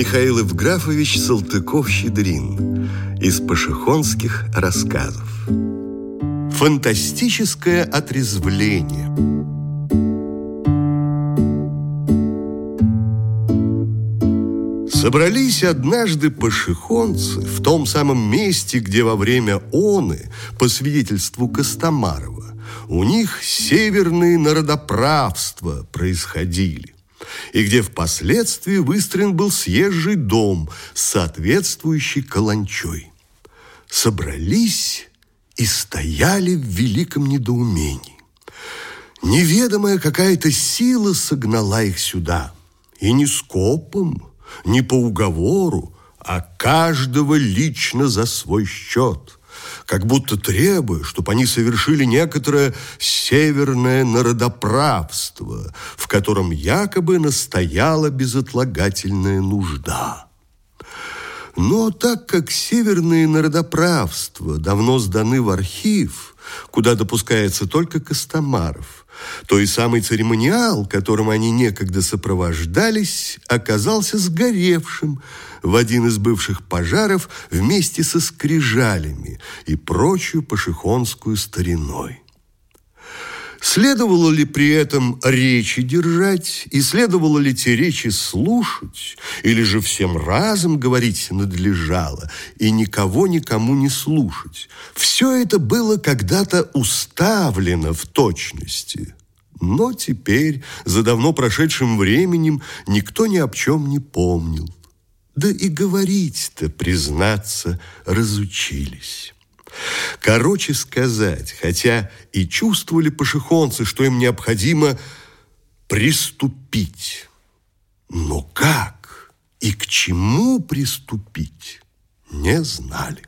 Михаил Евграфович Салтыков-Щедрин из пашихонских рассказов. Фантастическое отрезвление. Собрались однажды пашихонцы в том самом месте, где во время оны, по свидетельству Костомарова, у них северные народоправства происходили, и где впоследствии выстроен был съезжий дом с соответствующей каланчой. Собрались и стояли в великом недоумении. Неведомая какая-то сила согнала их сюда, и не скопом, не по уговору, а каждого лично за свой счет, как будто требуя, чтобы они совершили некоторое северное народоправство, в котором якобы настояла безотлагательная нужда. Но так как северные народоправства давно сданы в архив, куда допускается только Костомаров, то и самый церемониал, которым они некогда сопровождались, оказался сгоревшим в один из бывших пожаров вместе со скрижалями и прочую пашихонскую стариной. Следовало ли при этом речи держать, и следовало ли те речи слушать, или же всем разом говорить надлежало, и никого никому не слушать? Все это было когда-то уставлено в точности, но теперь, за давно прошедшим временем, никто ни об чем не помнил. Да и говорить-то, признаться, разучились. Короче сказать, хотя и чувствовали пашихонцы, что им необходимо приступить, но как и к чему приступить, не знали.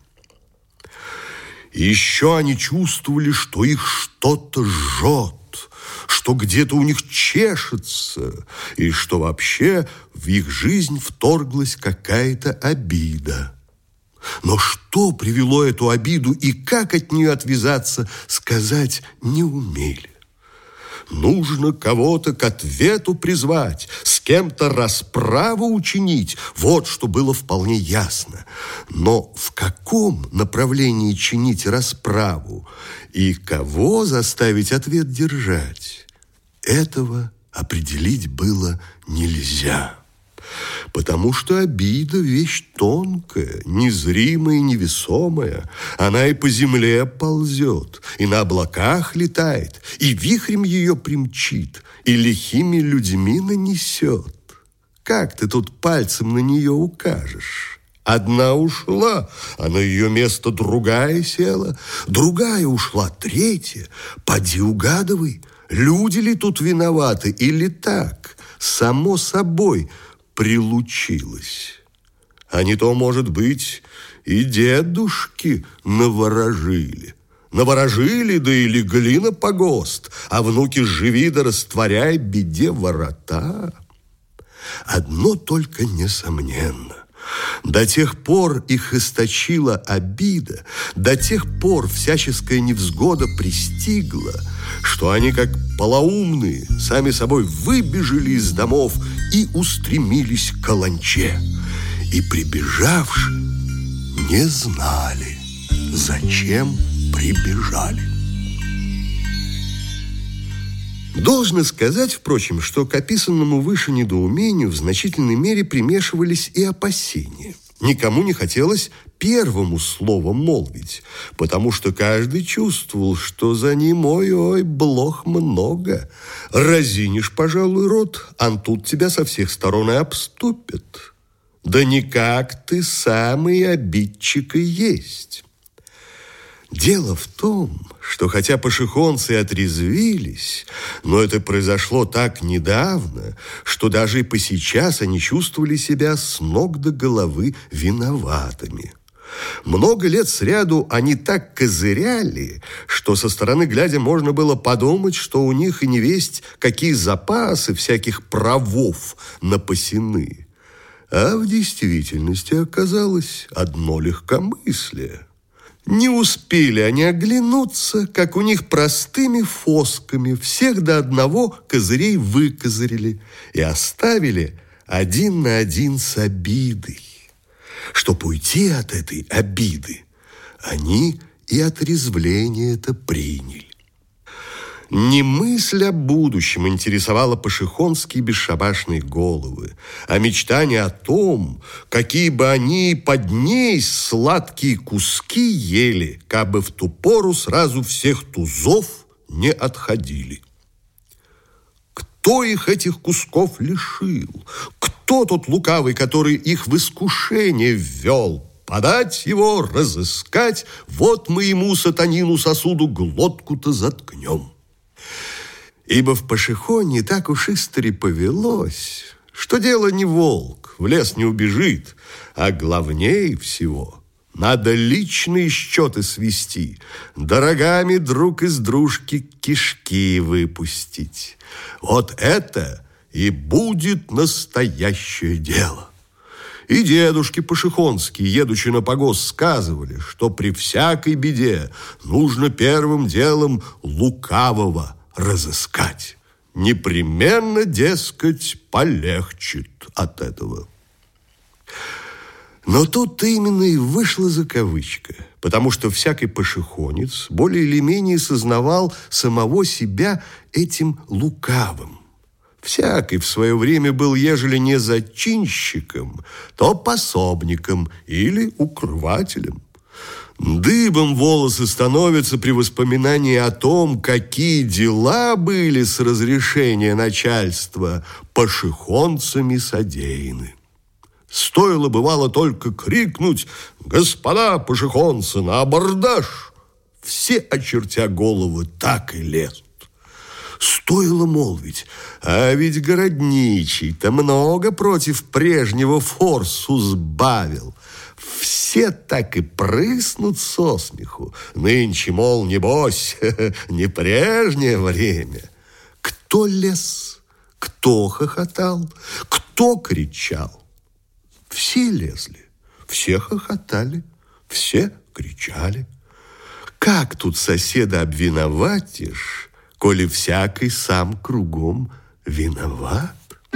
И еще они чувствовали, что их что-то жжет, что где-то у них чешется, и что вообще в их жизнь вторглась какая-то обида. Но что привело эту обиду и как от нее отвязаться, сказать не умели. Нужно кого-то к ответу призвать, с кем-то расправу учинить. Вот что было вполне ясно. Но в каком направлении чинить расправу и кого заставить ответ держать, этого определить было нельзя. Потому что обида – вещь тонкая, незримая и невесомая. Она и по земле ползет, и на облаках летает, и вихрем ее примчит, и лихими людьми нанесет. Как ты тут пальцем на нее укажешь? Одна ушла, а на ее место другая села, другая ушла, третья. Поди угадывай, люди ли тут виноваты или так, само собой – прилучилось. А не то, может быть, и дедушки наворожили. Наворожили, да и легли на погост, а внуки живи да растворяй беде ворота. Одно только несомненно. До тех пор их источила обида, до тех пор всяческая невзгода пристигла, что они, как полоумные, сами собой выбежали из домов и устремились к каланче. И, прибежавши, не знали, зачем прибежали. Должно сказать, впрочем, что к описанному выше недоумению в значительной мере примешивались и опасения. Никому не хотелось первому словом молвить, потому что каждый чувствовал, что за ним, ой-ой, блох много. Разинешь, пожалуй, рот, а тут тебя со всех сторон и обступят. Да никак ты самый обидчик и есть. Дело в том, что хотя пашихонцы отрезвились, но это произошло так недавно, что даже и посейчас они чувствовали себя с ног до головы виноватыми. Много лет сряду они так козыряли, что со стороны глядя можно было подумать, что у них и невесть какие запасы всяких правов напасены. А в действительности оказалось одно легкомыслие. Не успели они оглянуться, как у них простыми фосками всех до одного козырей выкозырили и оставили один на один с обидой. Чтоб уйти от этой обиды, они и отрезвление-то приняли. Не мысль о будущем интересовала пашихонские бесшабашные головы, а мечтание о том, какие бы они под ней сладкие куски ели, кабы в ту пору сразу всех тузов не отходили. Кто их этих кусков лишил? Кто тот лукавый, который их в искушение ввел? Подать его, разыскать, вот мы ему, сатанину сосуду, глотку-то заткнем. Ибо в Пашихоне так уж истори повелось, что дело не волк, в лес не убежит, а главнее всего надо личные счеты свести, дорогами друг из дружки кишки выпустить. Вот это и будет настоящее дело. И дедушки пашихонские, едучи на погост, сказывали, что при всякой беде нужно первым делом лукавого разыскать. Непременно, дескать, полегчит от этого. Но тут именно и вышла закавычка, потому что всякий пашихонец более или менее сознавал самого себя этим лукавым. Всякий в свое время был, ежели не зачинщиком, то пособником или укрывателем. Дыбом волосы становятся при воспоминании о том, какие дела были с разрешения начальства пашихонцами содеяны. Стоило, бывало, только крикнуть: «Господа пашихонцы, на абордаж!» Все, очертя головы, так и лезут. Стоило молвить: а ведь городничий-то много против прежнего форсу сбавил. Все так и прыснут со смеху. Нынче, мол, небось, не прежнее время. Кто лез, кто хохотал, кто кричал? Все лезли, все хохотали, все кричали. Как тут соседа обвиноватишь, коли всякий сам кругом виноват?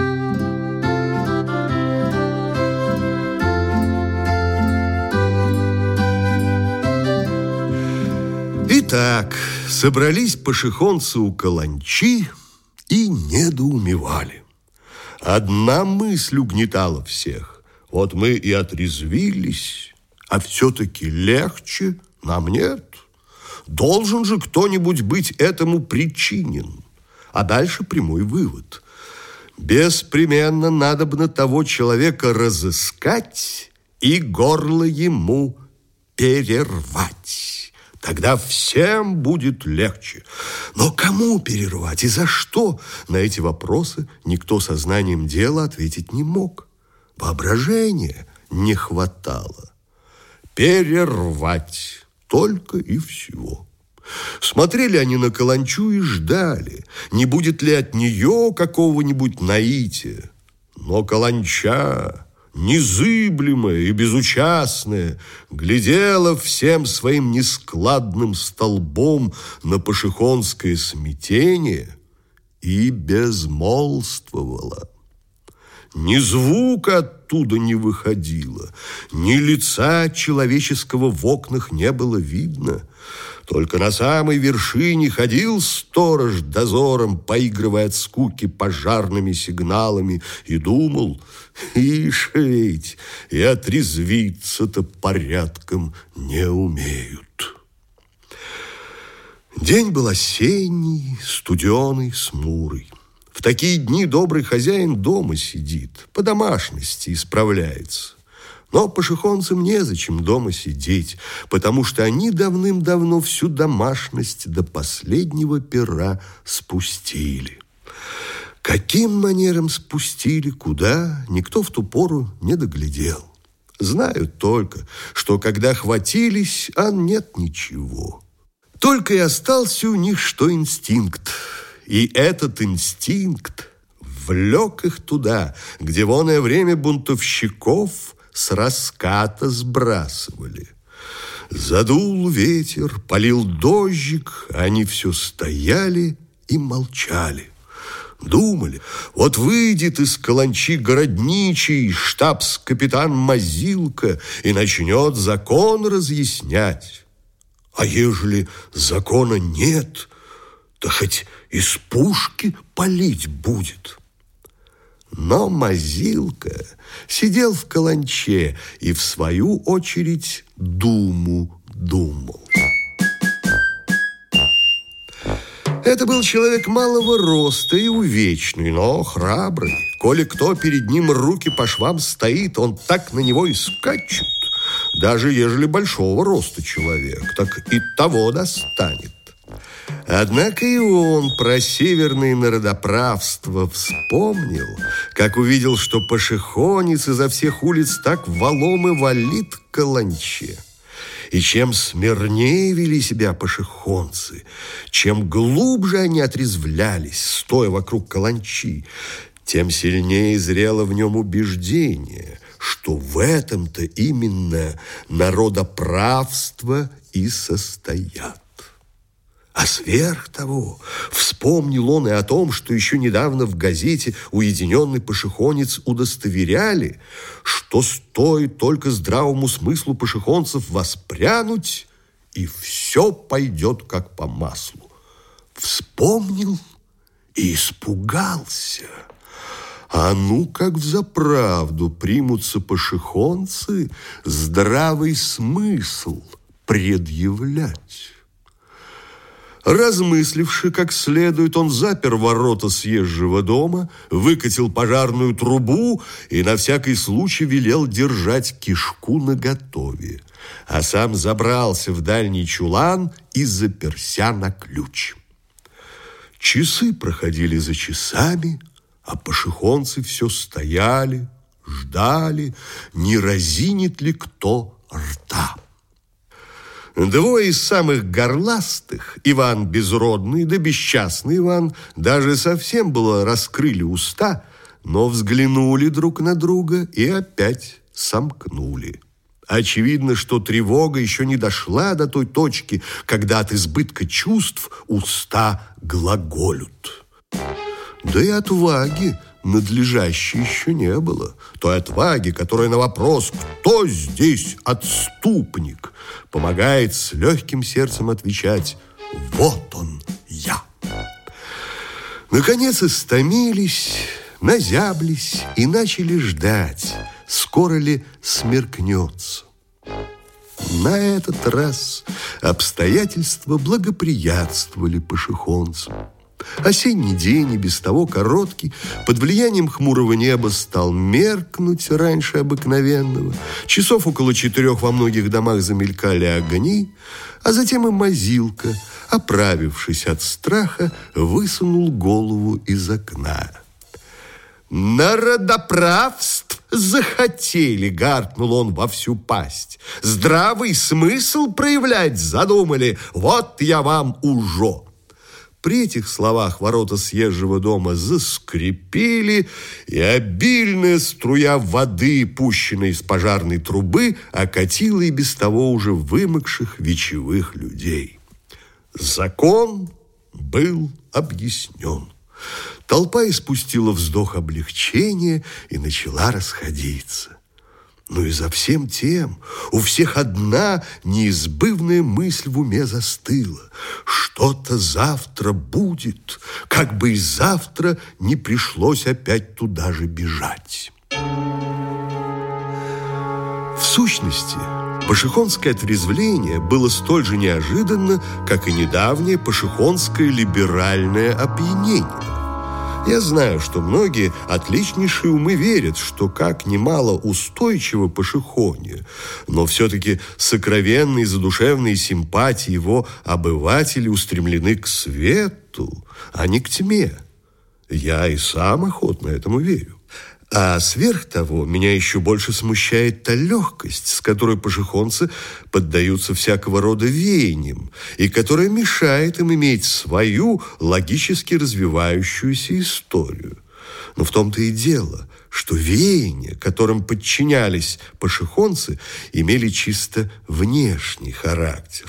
Итак, собрались пашихонцы у каланчи и недоумевали. Одна мысль угнетала всех. Вот мы и отрезвились, а все-таки легче нам нет. Должен же кто-нибудь быть этому причинен. А дальше прямой вывод. Беспременно надобно того человека разыскать и горло ему перервать. Тогда всем будет легче. Но кому перервать и за что? На эти вопросы никто сознанием дела ответить не мог. Воображения не хватало. Перервать только и всего. Смотрели они на каланчу и ждали, не будет ли от нее какого-нибудь наития. Но каланча, незыблемая и безучастная, глядела всем своим нескладным столбом на пашихонское смятение и безмолвствовала. Ни звука оттуда не выходило, ни лица человеческого в окнах не было видно. Только на самой вершине ходил сторож дозором, поигрывая от скуки пожарными сигналами, и думал: ишь ведь, и отрезвиться-то порядком не умеют. День был осенний, студеный, смурый. В такие дни добрый хозяин дома сидит, по домашности исправляется. Но пашихонцам незачем дома сидеть, потому что они давным-давно всю домашность до последнего пера спустили. Каким манером спустили, куда, никто в ту пору не доглядел. Знают только, что когда хватились, а нет ничего. Только и остался у них что инстинкт. И этот инстинкт влек их туда, где в оное время бунтовщиков с раската сбрасывали. Задул ветер, полил дождик, они все стояли и молчали. Думали, вот выйдет из каланчи городничий штабс-капитан Мазилка и начнет закон разъяснять. А ежели закона нет, то хоть из пушки палить будет. Но Мазилка сидел в каланче и, в свою очередь, думу думал. Это был человек малого роста и увечный, но храбрый. Коли кто перед ним руки по швам стоит, он так на него и скачет. Даже ежели большого роста человек, так и того достанет. Однако и он про северное народоправство вспомнил, как увидел, что пашихонец изо всех улиц так валом и валит к каланче. И чем смирнее вели себя пашихонцы, чем глубже они отрезвлялись, стоя вокруг каланчи, тем сильнее зрело в нем убеждение, что в этом-то именно народоправство и состоят. А сверх того, вспомнил он и о том, что еще недавно в газете «Уединенный пашихонец» удостоверяли, что стоит только здравому смыслу пашихонцев воспрянуть, и все пойдет как по маслу. Вспомнил и испугался. А ну, как взаправду примутся пашихонцы здравый смысл предъявлять. Размысливши как следует, он запер ворота съезжего дома, выкатил пожарную трубу и на всякий случай велел держать кишку наготове, а сам забрался в дальний чулан и заперся на ключ. Часы проходили за часами, а пашихонцы все стояли, ждали, не разинет ли кто рта. Двое из самых горластых, Иван Безродный да Бесчастный Иван, даже совсем было раскрыли уста, но взглянули друг на друга и опять сомкнули. Очевидно, что тревога еще не дошла до той точки, когда от избытка чувств уста глаголют. Да и отваги надлежащей еще не было. Той отваги, которая на вопрос «Кто здесь отступник?» помогает с легким сердцем отвечать «Вот он, я». Наконец истомились, назяблись и начали ждать, скоро ли смеркнется. На этот раз обстоятельства благоприятствовали пашихонцам. Осенний день, и без того короткий, под влиянием хмурого неба стал меркнуть раньше обыкновенного. Часов около 4 во многих домах замелькали огни, а затем и Мазилка, оправившись от страха, высунул голову из окна. «Народоправств захотели!» — гаркнул он во всю пасть. «Здравый смысл проявлять задумали! Вот я вам ужо!» При этих словах ворота съезжего дома заскрипели, и обильная струя воды, пущенная из пожарной трубы, окатила и без того уже вымокших вечевых людей. Закон был объяснен. Толпа испустила вздох облегчения и начала расходиться. Но и за всем тем у всех одна неизбывная мысль в уме застыла. Что-то завтра будет, как бы и завтра не пришлось опять туда же бежать. В сущности, пашихонское отрезвление было столь же неожиданно, как и недавнее пашихонское либеральное опьянение. Я знаю, что многие отличнейшие умы верят, что как немало устойчиво пашихонье, но все-таки сокровенные задушевные симпатии его обывателей устремлены к свету, а не к тьме. Я и сам охотно этому верю. А сверх того, меня еще больше смущает та легкость, с которой пашихонцы поддаются всякого рода веяниям, и которая мешает им иметь свою логически развивающуюся историю. Но в том-то и дело, что веяния, которым подчинялись пашихонцы, имели чисто внешний характер.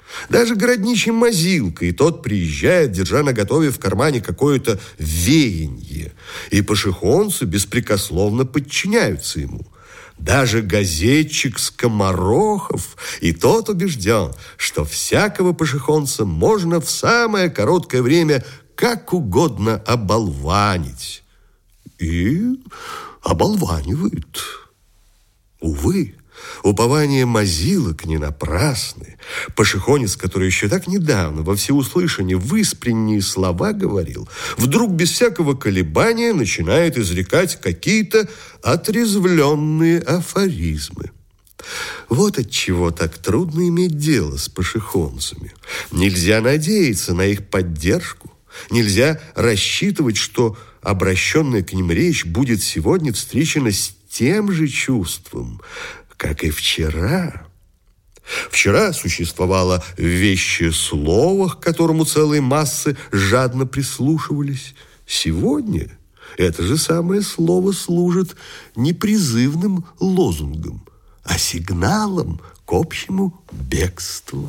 Даже городничий Мазилка, и тот приезжает, держа наготове в кармане какое-то веяние, и пашихонцы беспрекословно подчиняются ему. Даже газетчик Скоморохов, и тот убежден, что всякого пашихонца можно в самое короткое время как угодно оболванить. И оболванивают. Увы, упования Мазилок не напрасны. Пашихонец, который еще так недавно во всеуслышание выспренние слова говорил, вдруг без всякого колебания начинает изрекать какие-то отрезвленные афоризмы. Вот отчего так трудно иметь дело с пашихонцами. Нельзя надеяться на их поддержку. Нельзя рассчитывать, что обращенная к ним речь будет сегодня встречена с тем же чувством, как и вчера. Вчера существовало вещее слово, к которому целые массы жадно прислушивались. Сегодня это же самое слово служит не призывным лозунгом, а сигналом к общему бегству.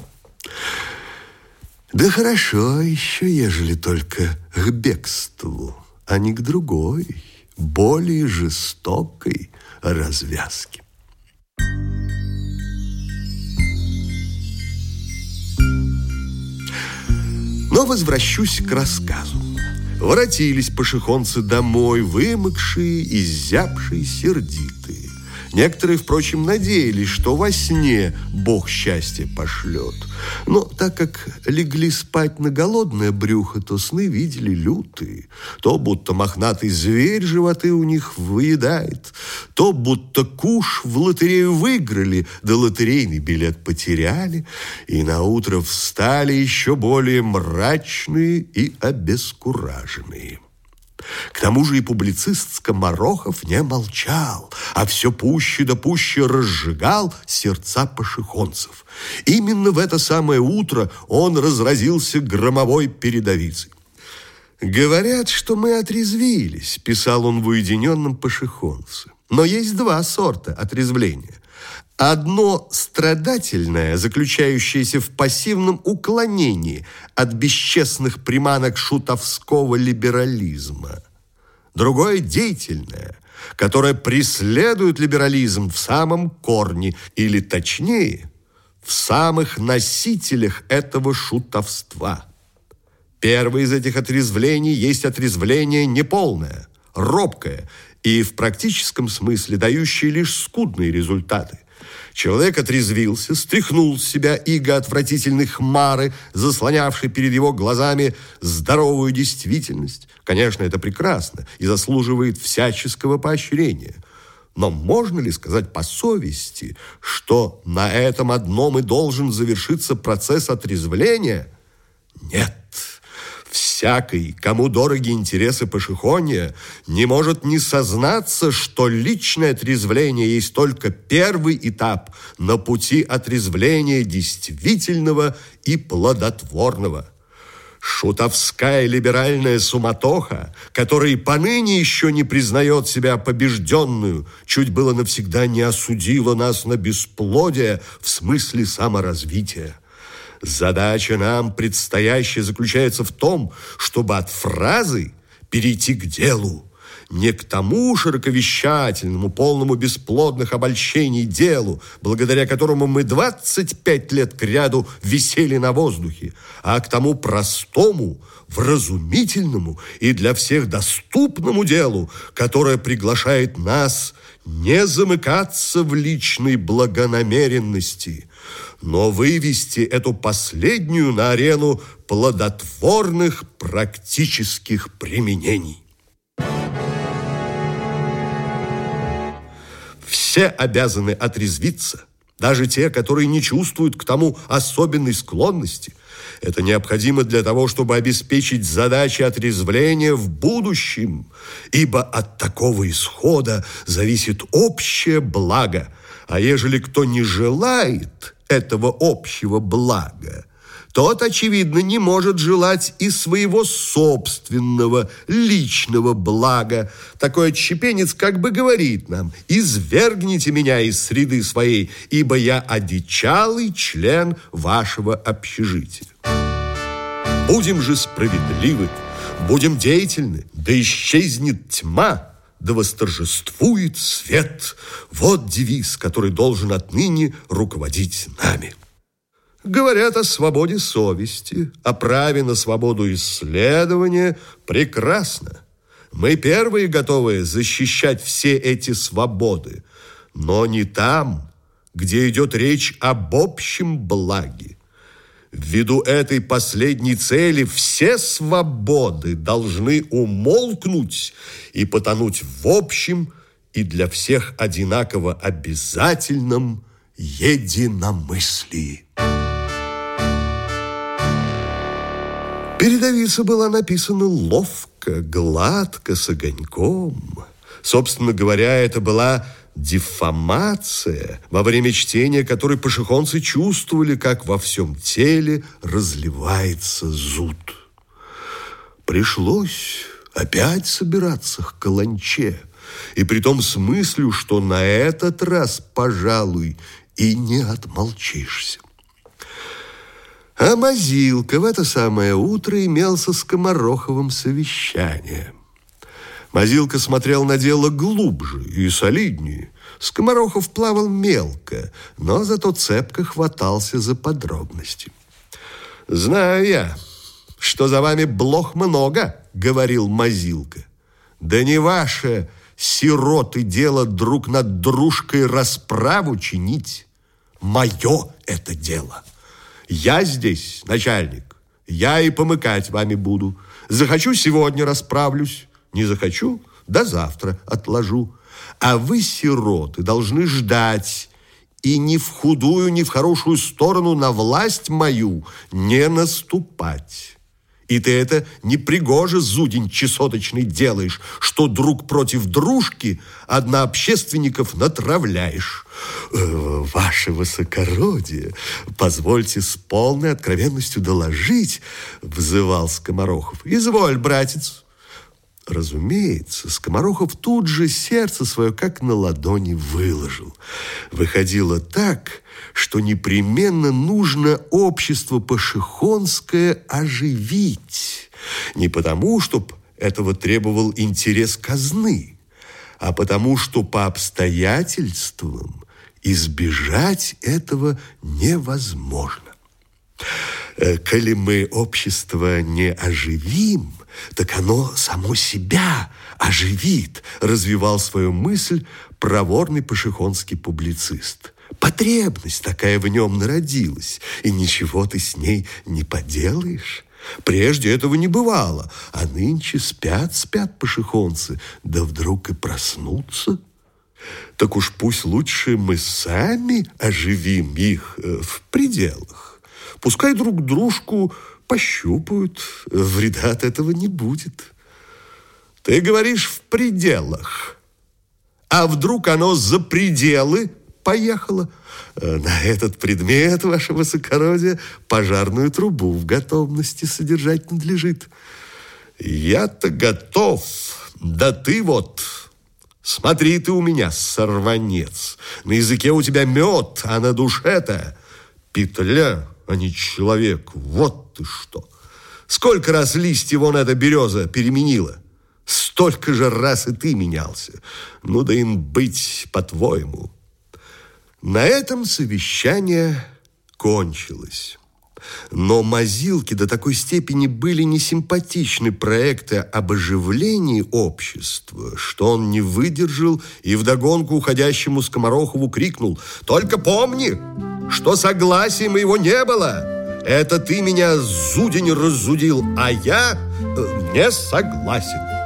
Да хорошо еще, ежели только к бегству, а не к другой, более жестокой развязке. Но возвращусь к рассказу. Воротились пашихонцы домой, вымокшие, изябшие, сердитые. Некоторые, впрочем, надеялись, что во сне Бог счастье пошлет. Но так как легли спать на голодное брюхо, то сны видели лютые. То будто мохнатый зверь животы у них выедает, то будто куш в лотерею выиграли, да лотерейный билет потеряли, и наутро встали еще более мрачные и обескураженные. К тому же и публицист Скоморохов не молчал, а все пуще да пуще разжигал сердца пашихонцев. Именно в это самое утро он разразился громовой передовицей. «Говорят, что мы отрезвились», – писал он в уединенном пашихонце. «Но есть два сорта отрезвления. Одно страдательное, заключающееся в пассивном уклонении от бесчестных приманок шутовского либерализма. Другое деятельное, которое преследует либерализм в самом корне, или точнее, в самых носителях этого шутовства. Первое из этих отрезвлений есть отрезвление неполное, робкое и в практическом смысле дающее лишь скудные результаты. Человек отрезвился, стряхнул с себя иго отвратительной хмары, заслонявшей перед его глазами здоровую действительность. Конечно, это прекрасно и заслуживает всяческого поощрения. Но можно ли сказать по совести, что на этом одном и должен завершиться процесс отрезвления? Нет. Всякий, кому дороги интересы пашихонья, не может не сознаться, что личное отрезвление есть только первый этап на пути отрезвления действительного и плодотворного. Шутовская либеральная суматоха, которая и поныне еще не признает себя побежденную, чуть было навсегда не осудила нас на бесплодие в смысле саморазвития. Задача нам предстоящая заключается в том, чтобы от фразы перейти к делу, не к тому широковещательному, полному бесплодных обольщений делу, благодаря которому мы 25 лет кряду висели на воздухе, а к тому простому, вразумительному и для всех доступному делу, которое приглашает нас не замыкаться в личной благонамеренности, но вывести эту последнюю на арену плодотворных практических применений. Все обязаны отрезвиться, даже те, которые не чувствуют к тому особенной склонности. Это необходимо для того, чтобы обеспечить задачи отрезвления в будущем, ибо от такого исхода зависит общее благо, а ежели кто не желает этого общего блага, тот, очевидно, не может желать и своего собственного личного блага. Такой отщепенец как бы говорит нам: извергните меня из среды своей, ибо я одичалый член вашего общежития. Будем же справедливы, будем деятельны, да исчезнет тьма, да восторжествует свет. Вот девиз, который должен отныне руководить нами. Говорят о свободе совести, о праве на свободу исследования. Прекрасно. Мы первые готовы защищать все эти свободы, но не там, где идет речь об общем благе. Ввиду этой последней цели все свободы должны умолкнуть и потонуть в общем и для всех одинаково обязательном единомыслии. Передовица была написана ловко, гладко, с огоньком. Собственно говоря, это была дефамация, во время чтения которой пошехонцы чувствовали, как во всем теле разливается зуд. Пришлось опять собираться к каланче, и притом с мыслью, что на этот раз, пожалуй, и не отмолчишься. А Мазилка в это самое утро имел со Скомороховым совещание. Мазилка смотрел на дело глубже и солиднее. Скоморохов плавал мелко, но зато цепко хватался за подробности. «Знаю я, что за вами блох много», — говорил Мазилка. «Да не ваше, сироты, дело друг над дружкой расправу чинить. Мое это дело. Я здесь начальник, я и помыкать вами буду. Захочу, сегодня расправлюсь. Не захочу, до завтра отложу. А вы, сироты, должны ждать и ни в худую, ни в хорошую сторону на власть мою не наступать. И ты это непригоже, зудень чесоточный, делаешь, что друг против дружки однообщественников натравляешь. Ваше высокородие, позвольте с полной откровенностью доложить, взывал Скоморохов. Изволь, братец. Разумеется, Скоморохов тут же сердце свое как на ладони выложил. Выходило так, что непременно нужно общество пошехонское оживить. Не потому, чтоб этого требовал интерес казны, а потому, что по обстоятельствам избежать этого невозможно. Коли мы общество не оживим, так оно само себя оживит, развивал свою мысль проворный пошехонский публицист. Потребность такая в нем народилась, и ничего ты с ней не поделаешь. Прежде этого не бывало, а нынче спят пошехонцы, да вдруг и проснутся. Так уж пусть лучше мы сами оживим их в пределах. Пускай друг дружку пощупают, вреда от этого не будет. Ты говоришь в пределах, а вдруг оно за пределы поехало? На этот предмет, ваше высокородие, пожарную трубу в готовности содержать надлежит. Я-то готов, да ты вот... Смотри ты у меня, сорванец, на языке у тебя мед, а на душе-то петля, а не человек. Вот ты что! Сколько раз листья вон эта береза переменила? Столько же раз и ты менялся. Ну да им быть, по-твоему. На этом совещание кончилось. Но Мазилке до такой степени были несимпатичны проекты об оживлении общества, что он не выдержал и вдогонку уходящему Скоморохову крикнул: «Только помни, что согласия моего не было. Это ты меня, зудень, разудил, а я не согласен».